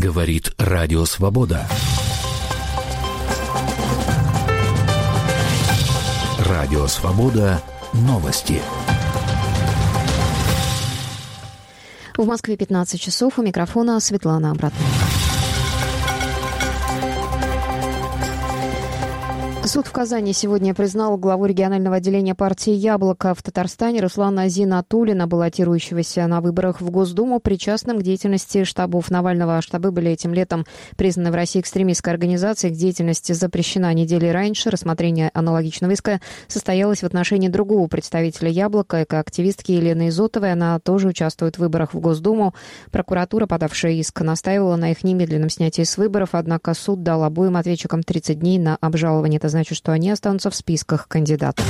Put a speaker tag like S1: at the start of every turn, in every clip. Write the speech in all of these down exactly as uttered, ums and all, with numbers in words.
S1: Говорит Радио Свобода. Радио Свобода. Новости.
S2: В Москве пятнадцать часов. У микрофона Светлана Обратная. Суд в Казани сегодня признал главу регионального отделения партии «Яблоко» в Татарстане Руслана Зинатуллина, баллотирующегося на выборах в Госдуму, причастным к деятельности штабов Навального. Штабы были этим летом признаны в России экстремистской организацией. Их деятельность запрещена недели раньше. Рассмотрение аналогичного иска состоялось в отношении другого представителя «Яблока», экоактивистки Елены Изотовой. Она тоже участвует в выборах в Госдуму. Прокуратура, подавшая иск, настаивала на их немедленном снятии с выборов, однако суд дал обоим ответчикам тридцать дней на обжалование. Это значит, что они останутся в списках кандидатов.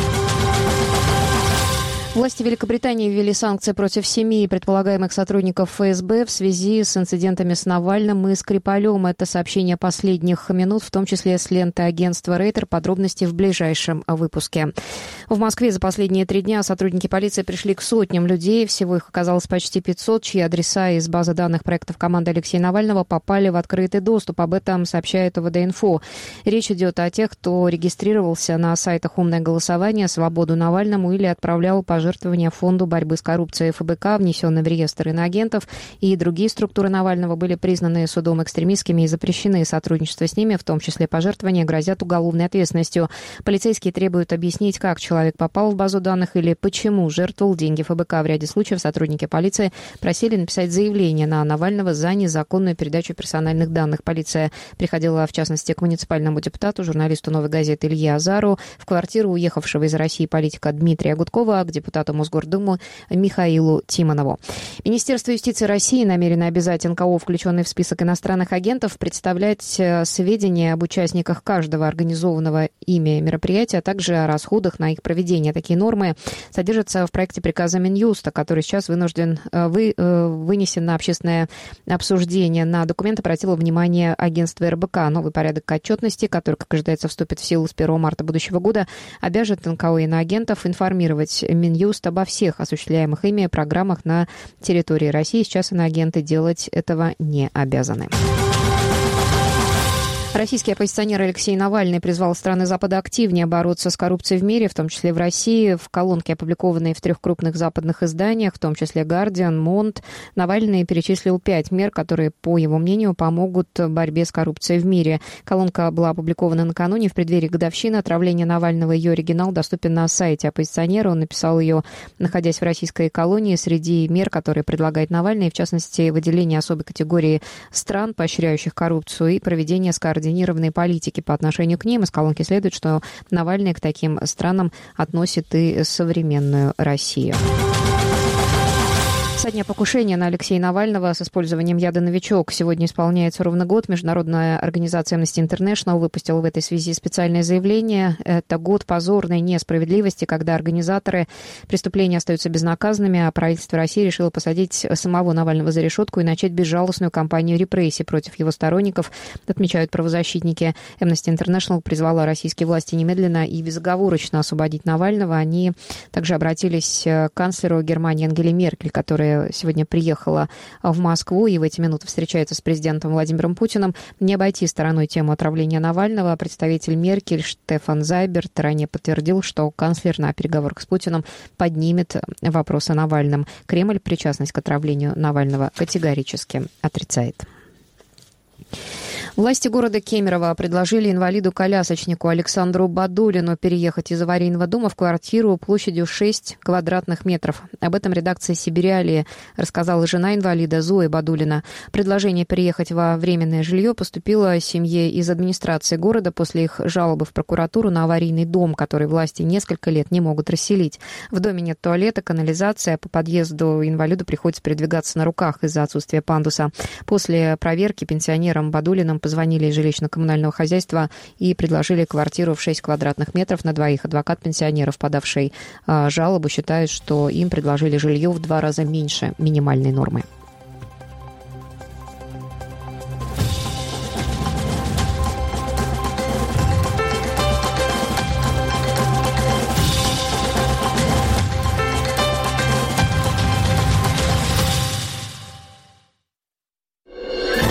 S2: Власти Великобритании ввели санкции против семи предполагаемых сотрудников эф эс бэ в связи с инцидентами с Навальным и Скрипалем. Это сообщение последних минут, в том числе с ленты агентства Рейтер. Подробности в ближайшем выпуске. В Москве за последние три дня сотрудники полиции пришли к сотням людей. Всего их оказалось почти пятьсот, чьи адреса из базы данных проектов команды Алексея Навального попали в открытый доступ. Об этом сообщает ОВД-инфо. Речь идет о тех, кто регистрировался на сайтах «Умное голосование», «Свободу Навальному» или отправлял пожертвования Пожертвования Фонду борьбы с коррупцией эф бэ ка, внесенные в реестр иноагентов, и другие структуры Навального были признаны судом экстремистскими и запрещены. Сотрудничество с ними, в том числе пожертвования, грозят уголовной ответственностью. Полицейские требуют объяснить, как человек попал в базу данных или почему жертвовал деньги эф бэ ка. В ряде случаев сотрудники полиции просили написать заявление на Навального за незаконную передачу персональных данных. Полиция приходила, в частности, к муниципальному депутату, журналисту «Новой газеты» Илье Азару, в квартиру уехавшего из России политика Дмитрия Гудкова, к депутату Мосгордумы Михаилу Тимонову. Министерство юстиции России намерено обязать эн ка о, включенный в список иностранных агентов, представлять сведения об участниках каждого организованного ими мероприятия, а также о расходах на их проведение. Такие нормы содержатся в проекте приказа Минюста, который сейчас вынужден вы, вынесен на общественное обсуждение. На документ обратило внимание агентство эр бэ ка. Новый порядок отчетности, который, как ожидается, вступит в силу с первого марта будущего года, обяжет эн ка о и иноагентов информировать Минюст обо всех осуществляемых ими программах на территории России. Сейчас иноагенты делать этого не обязаны. Российский оппозиционер Алексей Навальный призвал страны Запада активнее бороться с коррупцией в мире, в том числе в России. В колонке, опубликованной в трех крупных западных изданиях, в том числе «Гардиан», «Монт», Навальный перечислил пять мер, которые, по его мнению, помогут в борьбе с коррупцией в мире. Колонка была опубликована накануне в преддверии годовщины отравления Навального. Ее оригинал доступен на сайте оппозиционера. Он написал ее, находясь в российской колонии. Среди мер, которые предлагает Навальный, в частности, выделение особой категории стран, поощряющих коррупцию, и проведение скоординированной координированной политики по отношению к ним. Из колонки следует, что Навальный к таким странам относит и современную Россию. Со дня покушения на Алексея Навального с использованием яда «Новичок» сегодня исполняется ровно год. Международная организация Amnesty International выпустила в этой связи специальное заявление. Это год позорной несправедливости, когда организаторы преступления остаются безнаказанными, а правительство России решило посадить самого Навального за решетку и начать безжалостную кампанию репрессий против его сторонников, отмечают правозащитники. Amnesty International призвала российские власти немедленно и безоговорочно освободить Навального. Они также обратились к канцлеру Германии Ангеле Меркель, которая сегодня приехала в Москву и в эти минуты встречается с президентом Владимиром Путиным. Не обойти стороной тему отравления Навального. Представитель Меркель Штефан Зайберт ранее подтвердил, что канцлер на переговорах с Путиным поднимет вопрос о Навальном. Кремль причастность к отравлению Навального категорически отрицает. Власти города Кемерово предложили инвалиду-колясочнику Александру Бадулину переехать из аварийного дома в квартиру площадью шесть квадратных метров. Об этом редакция «Сибирялии» рассказала жена инвалида Зоя Бадулина. Предложение переехать во временное жилье поступило семье из администрации города после их жалобы в прокуратуру на аварийный дом, который власти несколько лет не могут расселить. В доме нет туалета, канализации, а по подъезду инвалиду приходится передвигаться на руках из-за отсутствия пандуса. После проверки пенсионерам Бадулиным позвонили из жилищно-коммунального хозяйства и предложили квартиру в шесть квадратных метров на двоих. Адвокат пенсионеров, подавший э, жалобу, считает, что им предложили жилье в два раза меньше минимальной нормы.